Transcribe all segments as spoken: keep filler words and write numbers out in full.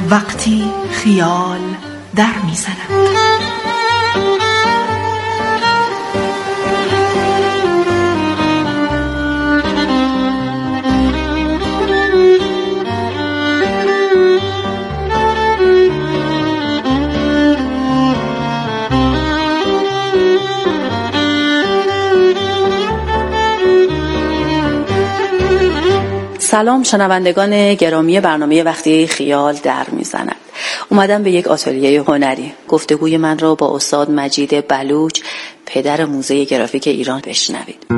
وقتی خیال در میزند. سلام شنوندگان گرامی برنامه وقتی خیال در میزند. اومدم به یک آتلیه هنری. گفتگوی من را با استاد مجید بلوچ، پدر موزه گرافیک ایران، بشنوید.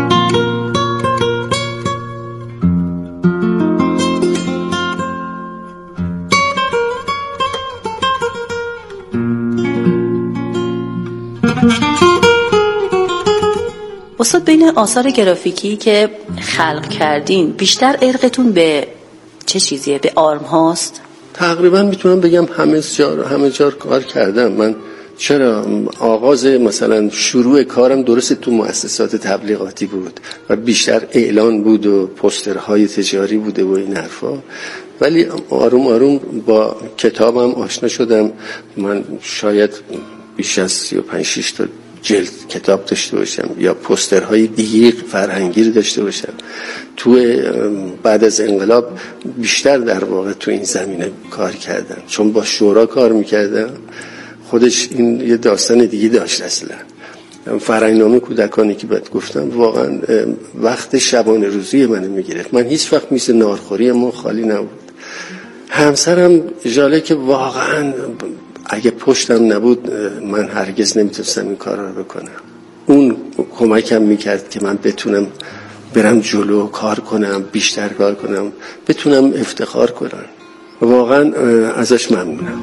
استاد، بین آثار گرافیکی که خلق کردین بیشتر ارقتون به چه چیزیه؟ به آرم هاست؟ تقریبا میتونم بگم همه جا همه جا کار کردم. من چرا آغاز مثلا شروع کارم درست تو مؤسسات تبلیغاتی بود و بیشتر اعلان بود و پوسترهای تجاری بوده و این حرفا، ولی آروم آروم با کتابم آشنا شدم. من شاید بیش از سی و پنج شش تا جلد کتاب داشته باشم یا پوسترهای دیگه فرهنگی رو داشته باشم. تو بعد از انقلاب بیشتر در واقع تو این زمینه کار کردم، چون با شورا کار میکردم. خودش این یه داستان دیگه داشت. اصلا فرهنگنامه کودکانی که بعد گفتم واقعا وقت شبانه روزی منو میگرفت. من هیچ وقت مثل نارخوری ما خالی نبود. همسرم جاله که واقعا اگه پشتم نبود من هرگز نمیتونستم این کار رو بکنم. اون کمکم میکرد که من بتونم برم جلو، کار کنم، بیشتر کار کنم، بتونم افتخار کنم. واقعا ازش ممنونم.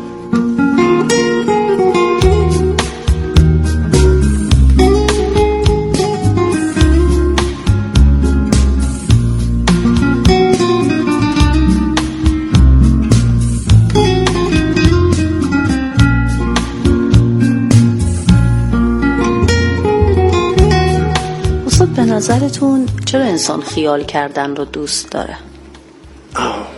به نظرتون چرا انسان خیال کردن رو دوست داره؟ آه.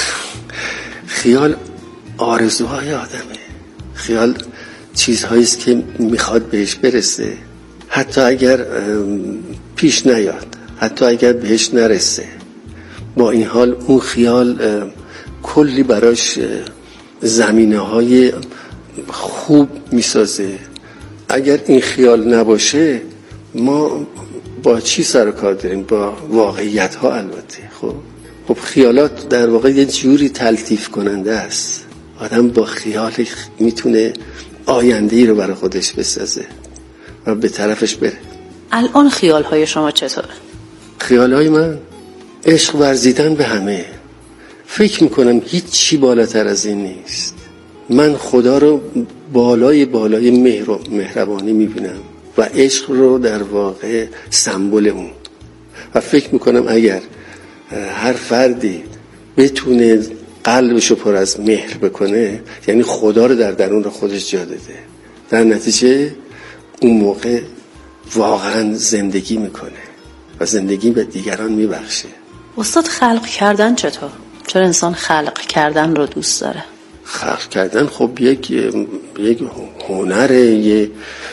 خیال آرزوهای آدمه. خیال چیزهایی است که میخواد بهش برسه، حتی اگر پیش نیاد، حتی اگر بهش نرسه. با این حال اون خیال کلی براش زمینه های خوب میسازه. اگر این خیال نباشه ما با چی سر کار داریم؟ با واقعیت ها. البته خب خب خیالات در واقع یه جوری تلطیف کننده است. آدم با خیال میتونه آینده‌ای رو برای خودش بسازه و به طرفش بره. الان خیال های شما چطوره؟ خیال های من عشق ورزیدن به همه. فکر میکنم هیچ چی بالاتر از این نیست. من خدا رو بالای بالای مهر و مهربانی میبینم و عشق رو در واقع سمبل اون. و فکر میکنم اگر هر فردی بتونه قلبشو پر از مهر بکنه، یعنی خدا رو در درون رو خودش جا داده، در نتیجه اون موقع واقعا زندگی میکنه و زندگی به دیگران میبخشه. استاد، خلق کردن چطور؟ چرا انسان خلق کردن رو دوست داره؟ خلق کردن خب یک یک هنره. یه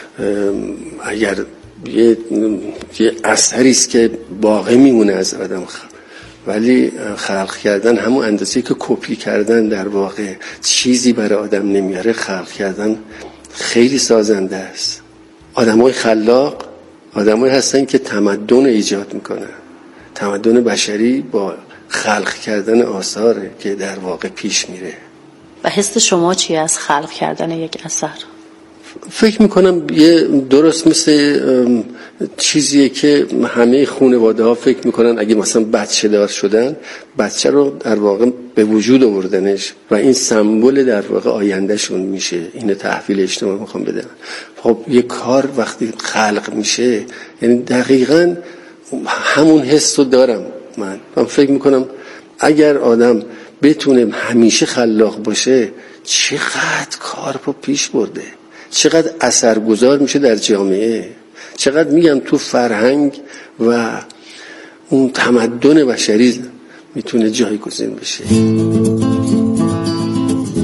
اگر یه, یه اثری است که باقی میمونه از آدم، ولی خلق کردن همون اندازه که کپی کردن در واقع چیزی برای آدم نمیاره. خلق کردن خیلی سازنده است. آدمای خلاق آدمایی هستن که تمدن ایجاد میکنن. تمدن بشری با خلق کردن آثاره که در واقع پیش میره. و حس شما چی از خلق کردن یک اثر؟ فکر میکنم یه درست مثل چیزیه که همه خانواده ها فکر میکنن اگه مثلا بچه دار شدن، بچه رو در واقع به وجود آوردنش و این سمبل در واقع آیندهشون میشه. اینو تحویل اجتماع میخوام بدن. خب یه کار وقتی خلق میشه، یعنی دقیقاً همون حس رو دارم من. من فکر میکنم اگر آدم بتونه همیشه خلاق باشه، چقدر کار رو پیش برده، چقدر اثرگذار میشه در جامعه، چقدر میگم تو فرهنگ و اون تمدن بشری میتونه جایگزین بشه.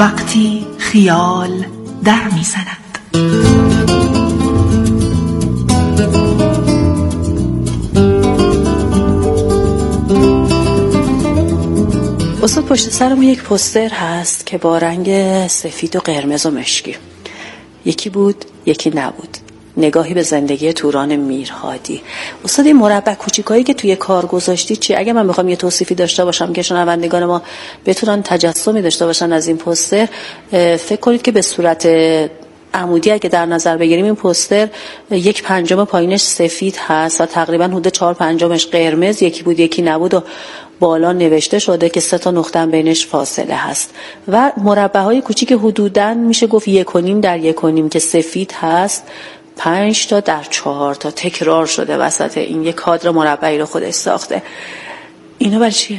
وقتی خیال در میزند. استاد پشت سرمون یک پوستر هست که با رنگ سفید و قرمز و مشکی، یکی بود یکی نبود، نگاهی به زندگی توران میرهادی. استاد این مربع کوچیکایی که توی کار گذاشتی چی؟ اگه من بخوام یه توصیفی داشته باشم که شنوندگان ما بتونن تجسمی داشته باشن از این پوستر، فکر کنید که به صورت عمودی اگه در نظر بگیریم این پوستر یک پنجم پایینش سفید هست و تقریبا حدود چهار پنجمش قرمز، یکی بود یکی نبود و بالا نوشته شده که سه تا نقطه بینش فاصله هست و مربع‌های کوچیک حدوداً میشه گفت یک و نیم در یک و نیم که سفید هست، پنج تا در چهار تا تکرار شده وسط این یک کادر مربعی رو خودش ساخته. اینا برای چیه؟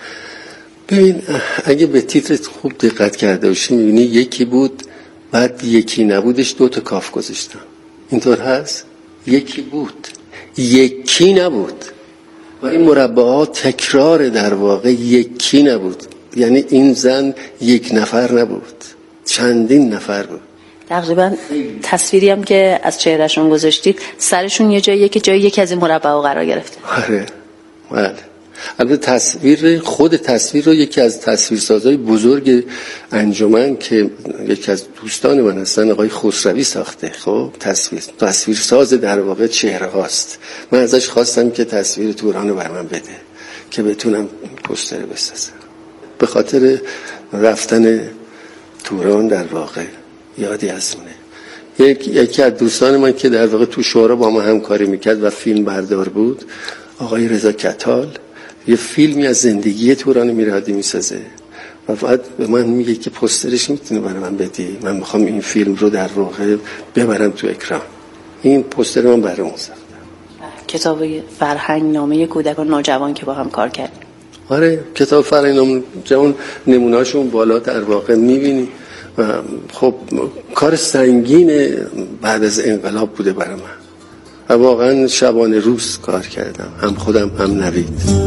ببین اگه به تیتر خوب دقت کرده باشی میبینی یکی بود بعد یکی نبودش دو تا کاف گذاشتم. اینطور هست؟ یکی بود یکی نبود و این مربع ها تکرار در واقع یکی نبود، یعنی این زن یک نفر نبود، چندین نفر بود. تقریبا تصویری هم که از چهرهشون گذاشتید سرشون یه جاییه که جای یکی از این مربع ها قرار گرفته. آره بله. البته تصویر خود تصویر رو یکی از تصویرسازهای بزرگ انجمن که یکی از دوستان من هستن آقای خسروی ساخته. خب تصویر تصویرساز در واقع چهره هاست. من ازش خواستم که تصویر توران رو بر من بده که بتونم پوستر بسازم. به خاطر رفتن توران در واقع یادی از اونه. یک یکی از دوستان من که در واقع تو شورا با ما همکاری میکرد و فیلم بردار بود، آقای رضا کتال، یه فیلمی از زندگی توران میرهادی میسازه و بعد به من میگه که پوسترش میتونه برای من بدی، من میخوام این فیلم رو در واقع ببرم تو اکران. این پوستر من برای اون ساختم. کتاب فرهنگ نامه کودکان نوجوان که با هم کار کردیم. آره کتاب فرهنگ نامه جوان نمونهاشون بالا در واقع میبینی و خب کار سنگین بعد از انقلاب بوده برای من و واقعا شبانه روز کار کردم، هم خودم هم نوید.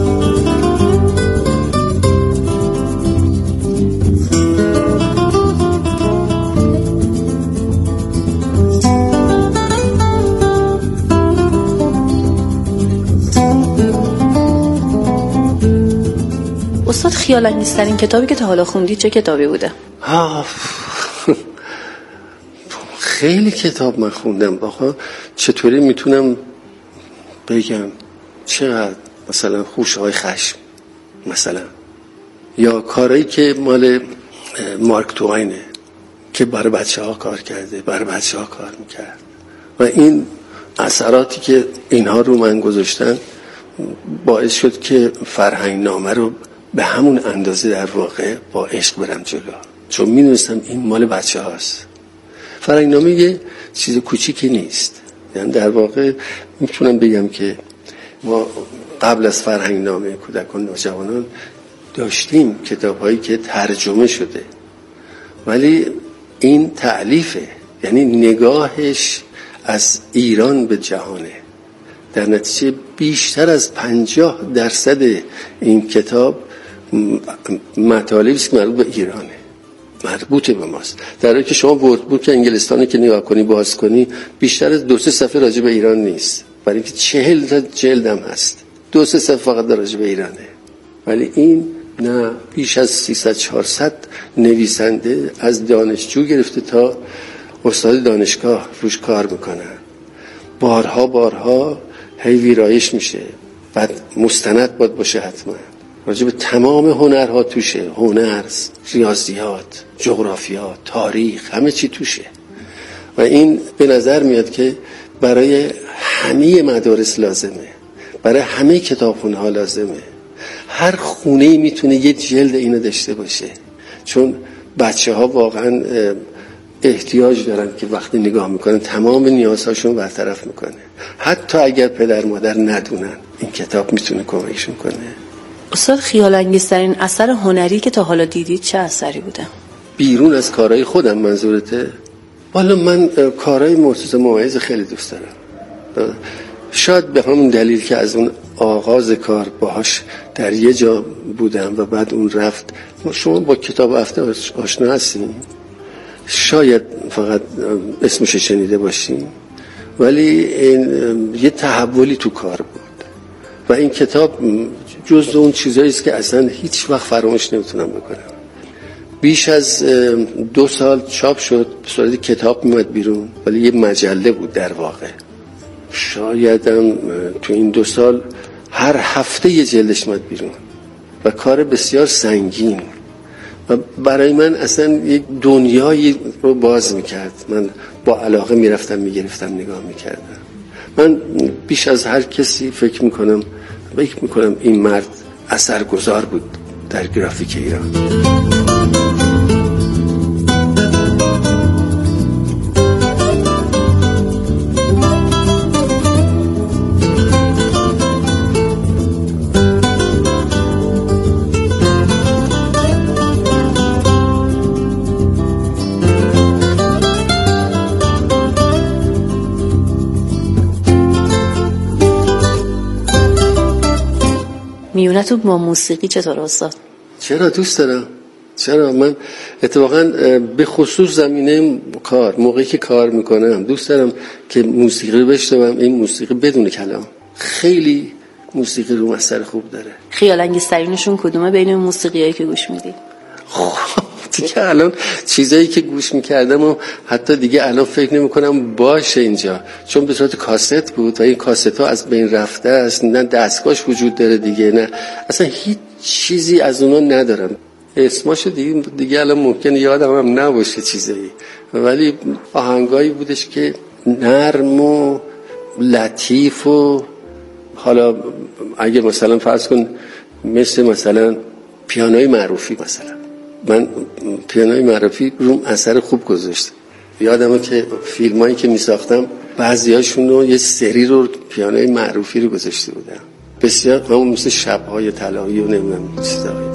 استاد خیال انگیزترین کتابی که تا حالا خوندی چه کتابی بوده؟ خیلی کتاب من خوندم. واقعا چطوری میتونم بگم چقدر، مثلا خوشه های خشم مثلا، یا کارهایی که مال مارک توینه که برای بچه ها کار کرده، برای بچه ها کار میکرد و این اثراتی که اینها رو من گذاشتن باعث شد که فرهنگ نامه رو به همون اندازه در واقع با عشق برم جلو، چون میدونستم این مال بچه هاست. فرهنگ نامه یه چیز کوچیکی نیست، یعنی در واقع میتونم بگم که ما قبل از فرهنگ نامه کودکان نوجوانان داشتیم کتاب هایی که ترجمه شده، ولی این تألیفه، یعنی نگاهش از ایران به جهانه. در نتیجه بیشتر از پنجاه درصد این کتاب مطالبی است که مربوط به ایرانه، مربوط به ماست. در حالی که شما ورد انگلستانی که نگاه کنی باز کنی بیشتر از دو سه صفحه راجع به ایران نیست، برای اینکه چهل تا جلد هم هست، دو سه صفحه فقط راجع به ایرانه. ولی این نه، بیش از سیصد چهارصد نویسنده از دانشجو گرفته تا استاد دانشگاه روش کار میکنن، بارها بارها هی ویرایش میشه، بعد مستند باید باشه حتما راجع به تمام هنرها توشه، هنر، ریاضیات، جغرافیا، تاریخ، همه چی توشه. و این به نظر میاد که برای همه مدارس لازمه، برای همه کتابخونه ها لازمه. هر خونه‌ای میتونه یه جلد اینو داشته باشه، چون بچه ها واقعا احتیاج دارن که وقتی نگاه میکنن تمام نیازهاشون برطرف میکنه. حتی اگر پدر مادر ندونن این کتاب میتونه کمکشون کنه. استاد خیال انگیزترین اثر هنری که تا حالا دیدید چه اثری بوده؟ بیرون از کارهای خودم منظورته؟ والا من کارهای مرتضی ممیز خیلی دوست دارم. شاید به همون دلیل که از اون آغاز کار باهاش در یه جا بودم و بعد اون رفت. شما با کتاب هفته آشنا هستین؟ شاید فقط اسمش شنیده باشین، ولی این یه تحولی تو کار بود و این کتاب جزء اون چیزایی است که اصلا هیچ وقت فراموش نمیتونم بکنم. بیش از دو سال چاپ شد، به صورت کتاب میاد بیرون، ولی یه مجله بود در واقع. شایدم تو این دو سال هر هفته یه جلدش میاد بیرون و کار بسیار سنگین و برای من اصلا یک دنیایی رو باز میکرد. من با علاقه میرفتم میگرفتم نگاه میکردم. من بیش از هر کسی فکر میکنم فکر میکنم این مرد اثرگذار بود در گرافیک ایران. میونتون با موسیقی چطور استاد؟ چرا دوست دارم. چرا من اتفاقا به خصوص زمینه کار، موقعی که کار میکنم دوست دارم که موسیقی رو بشنوم. این موسیقی بدون کلام خیلی موسیقی رو اثر خوب داره. خیال انگیزترینشون کدومه بین موسیقیایی که گوش میدی؟ دیگه الان چیزایی که گوش میکردم و حتی دیگه الان فکر نمیکنم باشه اینجا، چون به صورت کاست بود و این کاست ها از بین رفته است. نه دستگاهش وجود داره دیگه، نه اصلا هیچ چیزی از اونا ندارم. اسماشو دیگه دیگه الان ممکنه یادم هم نباشه چیزایی، ولی آهنگایی بودش که نرم و لطیف و حالا اگه مثلا فرض کن مثل مثلا پیانوی معروفی، مثلا من پیانوی معروفی روم اثر خوب گذاشت. یادمه که فیلمایی که می ساختم بعضیاشون رو یه سری رو پیانوی معروفی رو گذاشته بودم. بسیار همون مثل شب‌های طلایی و نمیدونم چیزایی.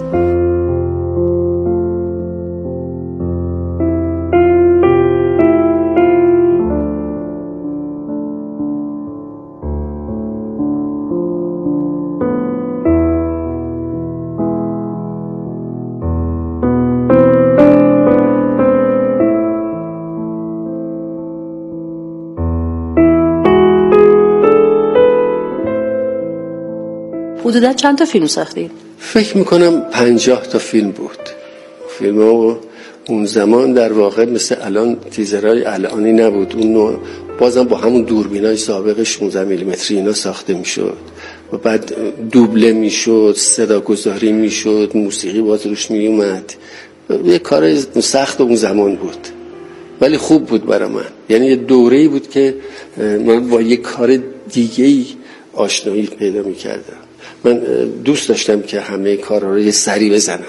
حدودا چند تا فیلم ساختی؟ فکر میکنم پنجاه تا فیلم بود. فیلم ها اون زمان در واقع مثل الان تیزرهای الانی نبود. اون بازم با همون دوربینای سابق شانزده میلیمتری اینا ساخته میشد و بعد دوبله میشد، صدا گذاری میشد، موسیقی باز روش میومد. یه کار سخت اون زمان بود ولی خوب بود برای من. یعنی یه دوره‌ای بود که من با یه کار دیگه‌ای آشنایی پیدا میکردم. من دوست داشتم که همه کارها رو یه سری بزنم،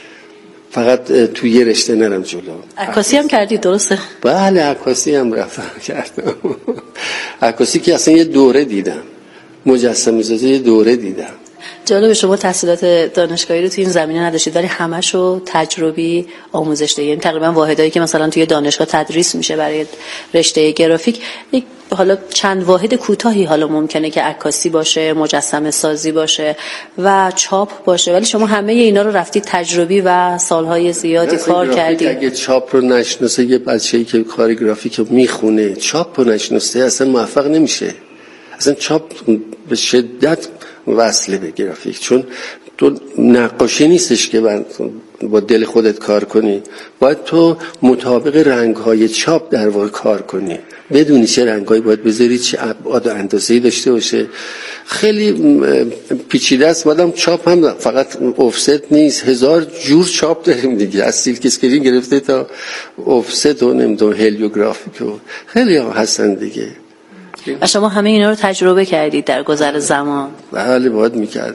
فقط توی یه رشته نرم جلو. عکاسی هم کردی درسته؟ بله عکاسی هم رفتم کردم. عکاسی که اصلا یه دوره دیدم، مجسمه سازی یه دوره دیدم. جالب، شما تحصیلات دانشگاهی رو توی این زمینه نداشتید ولی همشو تجربی آموزش دادید. یعنی تقریبا واحدایی که مثلا توی دانشگاه تدریس میشه برای رشته گرافیک، یک حالا چند واحد کوتاهی حالا ممکنه که عکاسی باشه، مجسمه سازی باشه و چاپ باشه، ولی شما همه اینا رو رفتید تجربی و سالهای زیادی کار کردید. اگه چاپ رو نشناسه یه بچه‌ای که کار گرافیک رو میخونه چاپ رو نشناسه اصلا موفق نمیشه. اصلا چاپ به شدت وصله به گرافیک، چون تو نقاشی نیستش که با دل خودت کار کنی، باید تو مطابق رنگ‌های چاپ در واقع کار کنی، بدونی چه رنگ‌هایی باید بذاری، چه ابعاد و اندازه‌ای داشته باشه. خیلی پیچیده است. بعدم چاپ هم فقط افست نیست، هزار جور چاپ داریم دیگه، از سیلک اسکرین گرفته تا افست و نمیدونم هلیوگرافیک و خیلی ها هستن دیگه. و شما همه اینا رو تجربه کردید در گذر زمان؟ بله باید میکردم.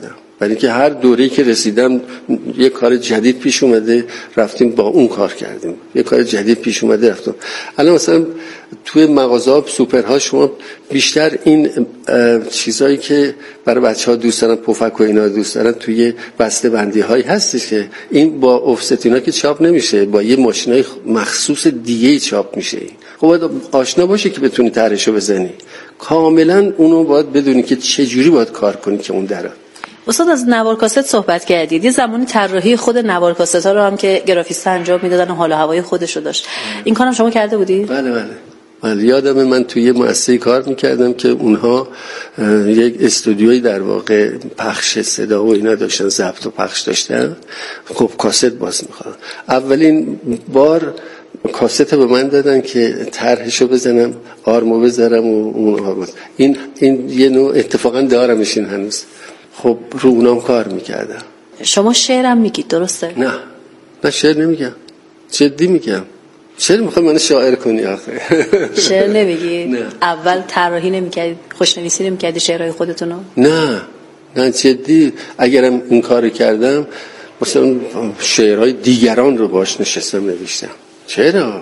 برای اینکه هر دوره‌ای که رسیدم یه کار جدید پیش اومده رفتیم با اون کار کردیم، یه کار جدید پیش اومده رفتیم. الان مثلا توی مغازه‌ها سوپرها شما بیشتر این چیزایی که برای بچه‌ها دوست دارن، پفک و اینا دوست دارن، توی بسته بندی هایی هستش که این با افست اینا که چاپ نمیشه، با یه ماشینای مخصوص دیگه چاپ میشه. خب باید آشنا باشی که بتونی طرحشو بزنی، کاملا اونو باید بدونی که چه جوری باید کار کنی که اون درات. استاد از نوار کاست صحبت کردید، یه زمانی طراحی خود نوار کاست ها رو هم که گرافیست انجام میدادن و حال و هوای خودش رو داشت، این کارم شما کرده بودید؟ بله بله بله. یادم من توی یه مؤسسه کار میکردم که اونها یک استودیوی در واقع پخش صدا و اینا داشتن، ضبط و پخش داشتن. خب کاست باز میخوام. اولین بار کاست به من دادن که طرحشو بزنم، آرمو بذارم و اون آواز. این این یه نوع اتفاقا دارمش این هنوز. خب رو اونام کار میکردم. شما شعرم میگید درسته؟ نه نه شعر نمیگم، جدی میگم. شعر میخوای منو شاعر کنی آخه؟ شعر نمیگی؟ نه. اول طراحی نمیکردی، خوشنویسی نمیکردی شعرهای خودتونو؟ نه نه جدی. اگرم این کارو کردم مثلا شعرهای دیگران رو باش نشستم نوشتم. چرا؟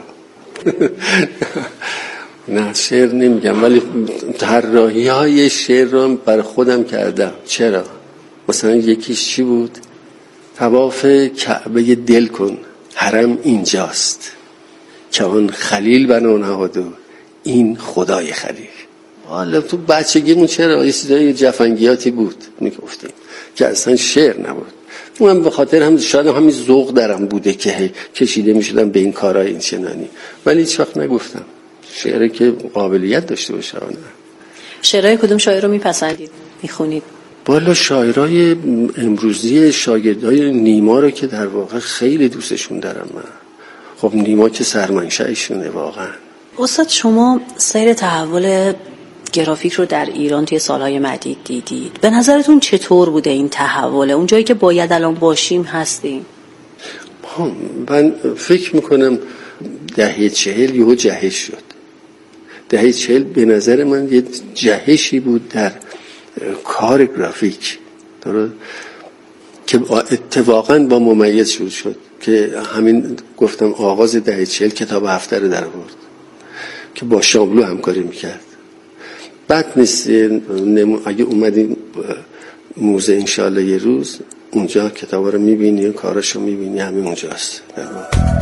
نه شعر نمیگم، ولی طراحی های شعر رو برای خودم کردم. چرا؟ مثلا یکیش چی بود؟ طواف کعبه دل کن، حرم اینجاست که آن خلیل بنا نهاد و این خدای خلیل. حالا تو بچگیمون چرا یه چیزای جفنگیاتی بود میگفتیم که اصلا شعر نبود. من به خاطر هم شاید همین ذوق درم بوده که کشیده میشدم به این کارهای این چنانی، ولی هیچ وقت نگفتم شعری که قابلیت داشته باشه. نه. شعرهای کدوم شاعر رو میپسندید میخونید؟ بالا شاعرای امروزی شاگردای نیما رو که در واقع خیلی دوستشون دارم من. خب نیما که سرمنشأشونه واقعا. استاد شما سیر تحول گرافیک رو در ایران توی سالهای مدید دیدید، به نظرتون چطور بوده این تحول؟ اون جایی که باید الان باشیم هستیم؟ من فکر میکنم دهه چهل یهو جهش شد. دهه چهل به نظر من یه جهشی بود در کار گرافیک درست که اتفاقا با ممیز شروع شد که همین گفتم آغاز دهه چهل کتاب هفته رو در آورد که با شاملو همکاری میکرد. بد نیست اگه اومدیم موزه انشالله یه روز اونجا کتابا رو میبینی، کاراشو میبینی، همین اونجاست در واقع.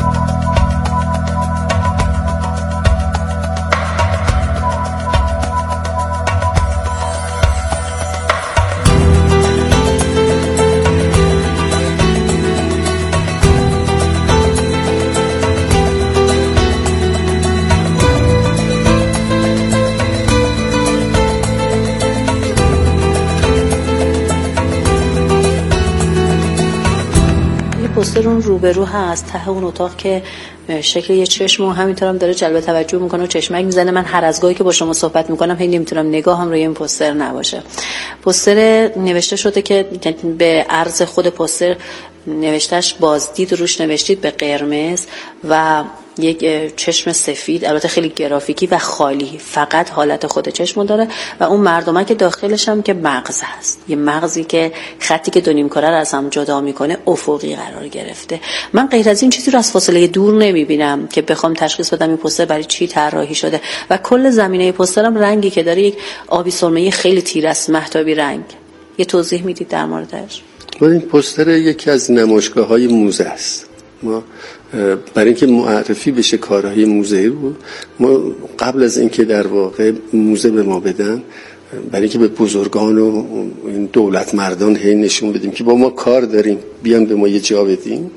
پوستر اون روبرو هست ته اون اتاق که شکل یه چشم و همینطور هم داره جلب توجه میکنه و چشمک میزنه. من هر از گاهی که با شما صحبت میکنم هی نمیتونم نگاهم روی این پوستر نباشه. پوستر نوشته شده که به عرض خود پوستر نوشتهش بازدید، روش نوشتید به قرمز و یک چشم سفید، البته خیلی گرافیکی و خالی، فقط حالت خود چشمو داره و اون مردمک داخلش هم که مغز هست، یه مغزی که خطی که دو نیم کره رو از هم جدا میکنه افقی قرار گرفته. من غیر از این چیزی رو از فاصله دور نمیبینم که بخوام تشخیص بدم این پوستر برای چی طراحی شده و کل زمینه پوسترم رنگی که داره یک آبی سرمه‌ای خیلی تیره است، مهتابی رنگ. یه توضیح میدید در موردش؟ این پوستر یکی از نمایشگاه‌های موزه است. ما برای اینکه معرفی بشه کارهای موزه رو، ما قبل از اینکه در واقع موزه به ما بدن، برای اینکه به بزرگان و این دولت مردان هی نشون بدیم که با ما کار داریم، بیان به ما یه جا بدیم،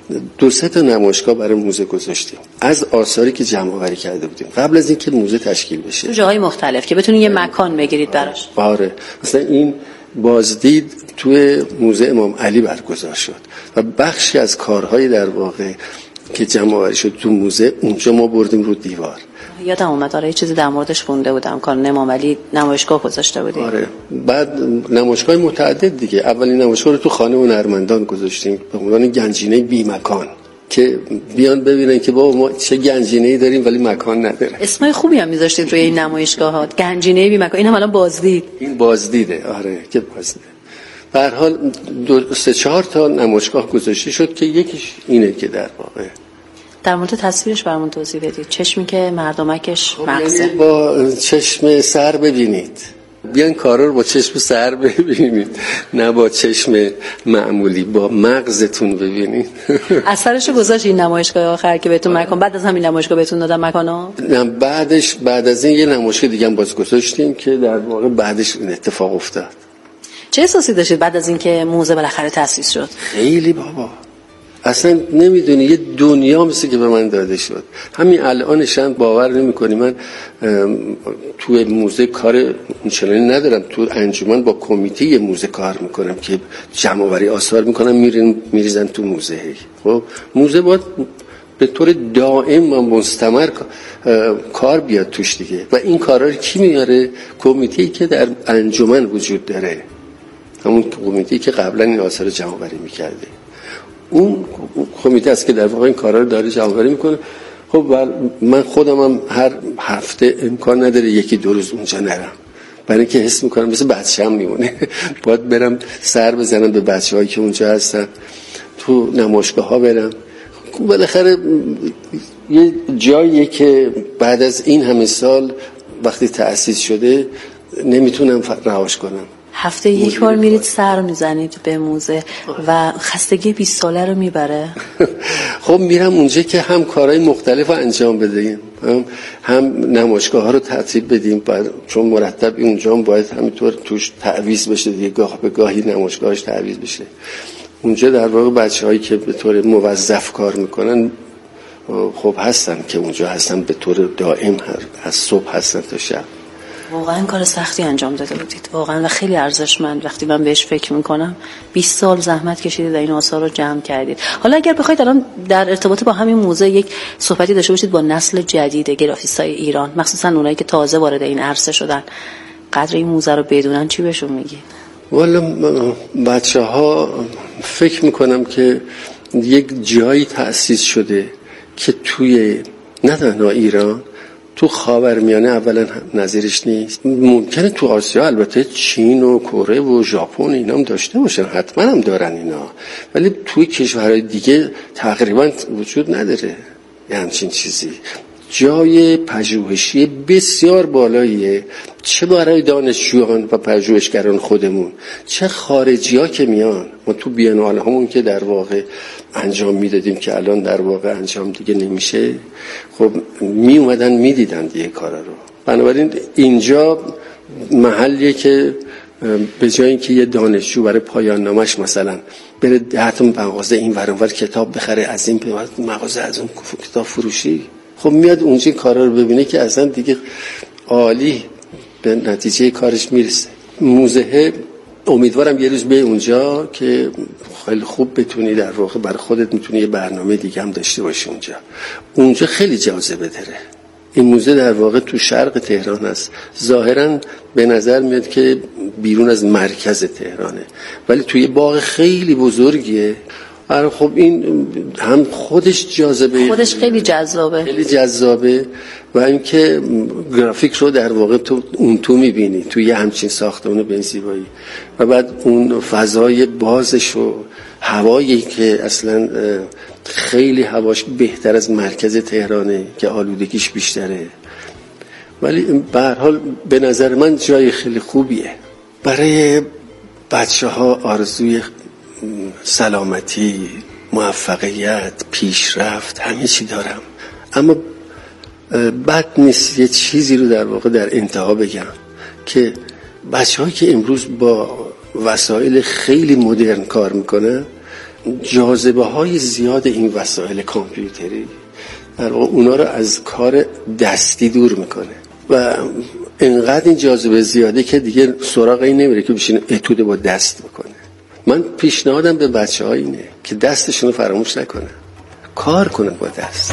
دو سه تا نمایشگاه برای موزه گذاشتیم از آثاری که جمع آوری کرده بودیم قبل از اینکه موزه تشکیل بشه، جاهای مختلف که بتونید یه مکان بگیرید براش. آره مثلا این بازدید توی موزه امام علی برگزار شد و بخشی از کارهای در واقع که جمع آوری شد تو موزه اونجا ما بردیم رو دیوار. یادم اومد آره یه چیزی در موردش خونده بودم، کار امام علی نمایشگاه گذاشته بودیم. آره بعد نمایشگاه متعدد دیگه. اولین نمایشگاه رو تو خانه هنرمندان گذاشتیم به عنوان گنجینه بی مکان که بیان ببینن که بابا ما چه گنجینه‌ای داریم ولی مکان نداره. اسمای خوبی هم می‌ذاشتید روی این نمایشگاه‌ها، گنجینه بی مکان. این هم الان بازدید. این بازدیده آره که بازدیده. به هر حال دو سه چهار تا نمایشگاه گذاشته شد که یکیش اینه که در واقع در مورد تصویرش برامون توضیح بدید. چشمی که مردمکش مغزه. یعنی با چشم سر ببینید، بیان کارا رو با چشم سر ببینید، نه با چشم معمولی، با مغزتون ببینید. اثرشو گذاشت این نمایشگاه آخر که بهتون مکان، بعد از همین نمایشگاه بهتون دادن مکانو؟ نه بعدش، بعد از این یه نمایشگاه دیگه هم باز گذاشتیم که در واقع بعدش این اتفاق افتاد. چه احساسی داشتید بعد از اینکه موزه بالاخره تأسیس شد؟ خیلی بابا، اصلا نمیدونی یه دنیا مثل که به من داده شد. همین الانش هم باور نمیکنی من تو موزه کار اونچنانی ندارم، تو انجمن با کمیته موزه کار میکنم که جمع آوری آثار میکنم میرین میریزن تو موزه. خب موزه باید به طور دائم و مستمر کار بیاد توش دیگه، و این کارا رو کی میاره؟ کمیته‌ای که در انجمن وجود داره، همون کمیته‌ای که قبلا این آثار جمع آوری میکرده. اون کمیته است که در واقع این کارا رو داره جمع‌آوری میکنه. خب من خودم هم هر هفته امکان نداره یکی دو روز اونجا نرم، برای اینکه حس میکنم مثل بچه‌ام میمونه. باید برم سر بزنم به بچه‌هایی که اونجا هستن، تو نمایشگاه‌ها برم. خب بالاخره یه جاییه که بعد از این همه سال وقتی تأسیس شده نمیتونم رهاش کنم. هفته یک بار میرید سر میزنید به موزه و خستگی بیست ساله رو میبره؟ خب میرم اونجا که هم کارهای مختلف انجام بدیم، هم, هم نمایشگاه ها رو ترتیب بدیم، چون مرتب اونجا هم باید همینطور توش تعویض بشه دیگه، گاه به گاهی نمایشگاهش تعویض بشه. اونجا در واقع بچه هایی که به طور موظف کار میکنن خب هستن که اونجا هستن به طور دائم، از صبح هستن تا شب. واقعا کار سختی انجام داده بودید واقعا و خیلی ارزشمند. وقتی من بهش فکر میکنم بیست سال زحمت کشیدید و این آثار رو جمع کردید. حالا اگر بخواید الان در ارتباط با همین موزه یک صحبتی داشته باشید با نسل جدید گرافیستای ایران، مخصوصا اونایی که تازه وارد این عرصه شدن، قدر این موزه رو بدونن، چی بهشون میگید؟ والا بچه‌ها فکر میکنم که یک جایی تأسیس شده که توی نه تنها ایران، تو خاورمیانه اولا نظیرش نیست. ممکنه تو آسیا البته چین و کره و ژاپن اینا هم داشته باشن، حتما هم دارن اینا، ولی توی کشورهای دیگه تقریبا وجود نداره یه همچین چیزی. جای پژوهشی بسیار بالاییه، چه برای دانشجویان و پژوهشگران خودمون، چه خارجی ها که میان. ما تو بیانال همون که در واقع انجام میدادیم که الان در واقع انجام دیگه نمیشه، خب می اومدن میدیدن دیگه کارا رو. بنابراین اینجا محلیه که به جای اینکه یه دانشجو برای پایان نامش مثلا بره ده تا مغازه این ور اون ور کتاب بخره، از این مغازه از اون کتاب فروشی، خب میاد اونجا کارا رو ببینه که اصلا دیگه عالی به نتیجه کارش میرسه. موزه امیدوارم یه روز به اونجا که خیلی خوب بتونی در واقع برای خودت میتونی یه برنامه دیگه هم داشته باشی اونجا. اونجا خیلی جاذبه داره. این موزه در واقع تو شرق تهران است. ظاهرا به نظر میاد که بیرون از مرکز تهرانه، ولی توی باغ خیلی بزرگیه. آره خب این هم خودش جاذبه، خودش خیلی جذابه، خیلی جذابه، و اینکه گرافیک رو در واقع تو اون تو میبینی توی یه همچین ساختمون به این زیبایی، و بعد اون فضای بازش و هوایی که اصلا خیلی هواش بهتر از مرکز تهرانه که آلودگیش بیشتره، ولی به هر حال به نظر من جای خیلی خوبیه. برای بچه ها آرزوی سلامتی، موفقیت، پیشرفت، همه چی دارم، اما بد نیست یه چیزی رو در واقع در انتها بگم که بچه‌هایی که امروز با وسایل خیلی مدرن کار میکنن، جاذبه های زیاد این وسایل کامپیوتری در واقع اونا رو از کار دستی دور میکنه و اینقدر این جاذبه زیاده که دیگه سراغ این نمیره که بشینه اتود با دست بکنه. من پیشنهادم به بچه‌ها اینه که دستشون رو فراموش نکنن، کار کنن با دست.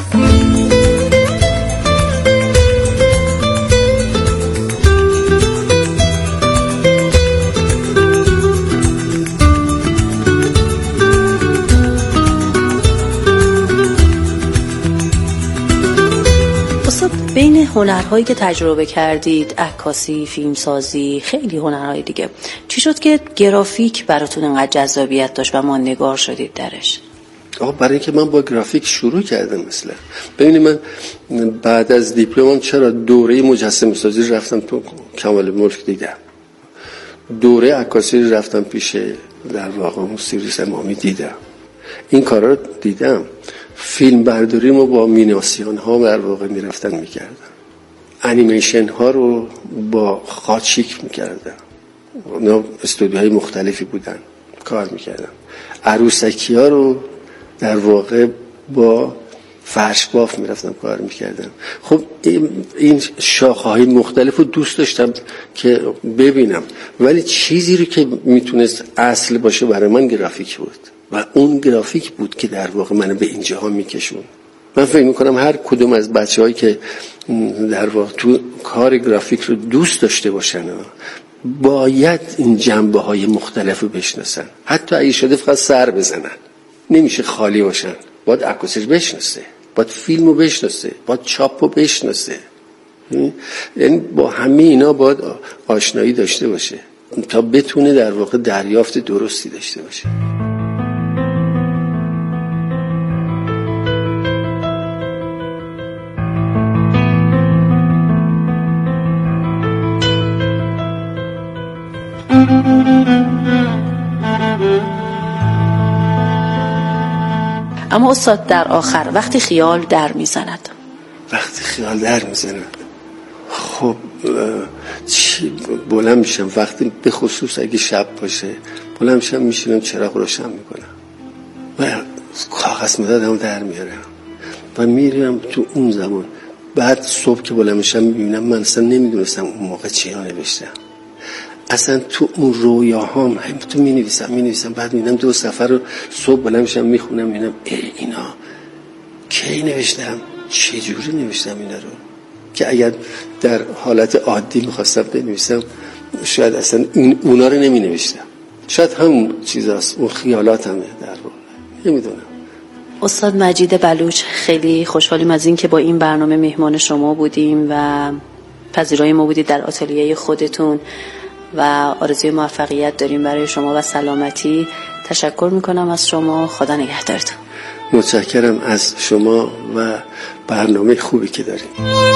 به این بین هنرهایی که تجربه کردید، عکاسی، فیلمسازی، خیلی هنرهای دیگه، چی شد که گرافیک براتون انقدر جذابیت داشت و ما نگار شدید درش؟ آقا برای اینکه من با گرافیک شروع کردم. مثلا ببینید من بعد از دیپلمم چرا دوره مجسمه سازی رفتم تو کمال ملک دیدم، دوره عکاسی رفتم پیش در واقع موسیقی امامی دیدم، این کارا رو دیدم. فیلم برداری ما با میناسیون ها در واقع میرفتن میکردن، انیمیشن ها رو با خاچیک میکردن، اونا استودیوهای مختلفی بودن کار میکردن. عروسکی ها رو در واقع با فرش باف میرفتم کار میکردم. خب این شاخه های مختلف رو دوست داشتم که ببینم، ولی چیزی رو که میتونست اصل باشه برای من گرافیک بود و اون گرافیک بود که در واقع منو به اینجاها میکشون. من فکر میکنم هر کدوم از بچه‌هایی که در واقع تو کار گرافیک رو دوست داشته باشن باید این جنبه های مختلف رو بشناسن، حتی اگه شده فقط سر بزنن، نمیشه خالی باشن. باید عکاسی رو بشناسه، باید فیلم رو بشناسه، باید چاپ رو بشناسه، یعنی با همه اینا باید آشنایی داشته باشه تا بتونه در واقع دریافت درستی داشته باشه. اما استاد در آخر وقتی خیال در میزند وقتی خیال در میزند خب چی بلند میشم، وقتی به خصوص اگه شب باشه بلند میشم میشینم چراغ روشن میکنم و کاغذ مدادم در میارم و میرم تو اون زمان. بعد صبح که بلند میشم میبینم من اصلا نمیدونستم اون موقع چی ها نوشتم، اصلا تو اون رویاهام هم تو می نویسم می نویسم بعد میدم دو سفر رو صبح بلند میشم میخونم میبینم ای اینا کی نوشتم، چه جوری نوشتم اینا رو، که اگر در حالت عادی میخواستم بنویسم شاید اصلا این اونا رو نمی نوشتم، شاید همون چیزاست، اون خیالات همه در واقع نمیدونم. استاد مجید بلوچ، خیلی خوشحالیم از این که با این برنامه مهمان شما بودیم و پذیرای ما بودید در آتلیه خودتون و آرزوی موفقیت داریم برای شما و سلامتی. تشکر میکنم از شما، خدا نگهدارتون. متشکرم از شما و برنامه خوبی که داریم.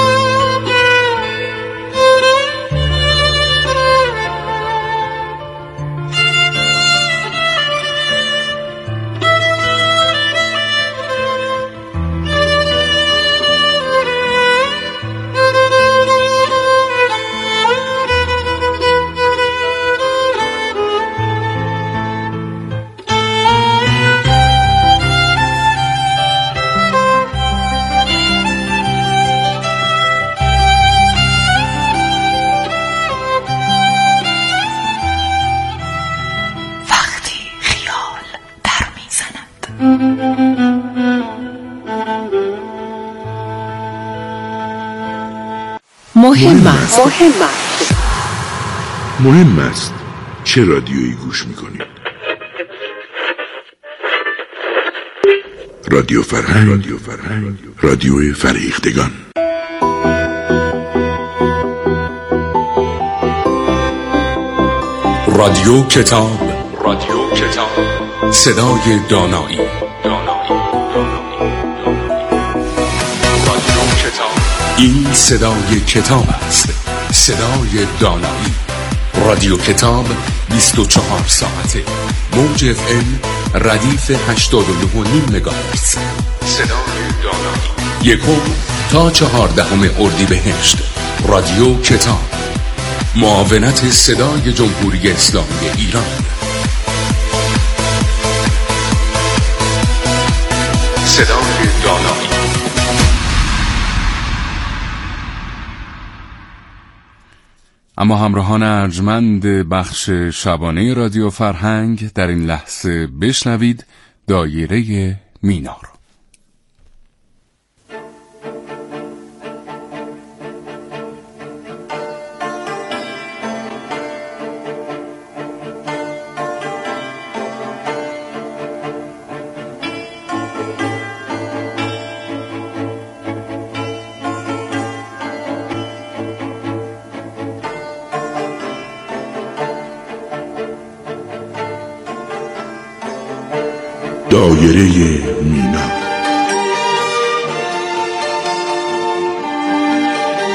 مهم است مهم است مهم است چه رادیویی گوش میکنید؟ رادیو فرهنگ، رادیو فرهنگ، رادیو فرهیختگان. رادیو کتاب، رادیو کتاب، صدای دانایی، دانایی، رادیو کتاب. این صدای کتاب است، صدای دانایی. رادیو کتاب بیست و چهار ساعته، موج اف ام ردیف هشتاد و نه و نیم مگاهرتز. صدای دانایی. یکم تا چهاردهم اردیبهشت. رادیو کتاب، معاونت صدای جمهوری اسلامی ایران. صدای دانایی. اما همراهان ارجمند بخش شبانه رادیو فرهنگ، در این لحظه بشنوید دایره مینا رو. دایره مینا.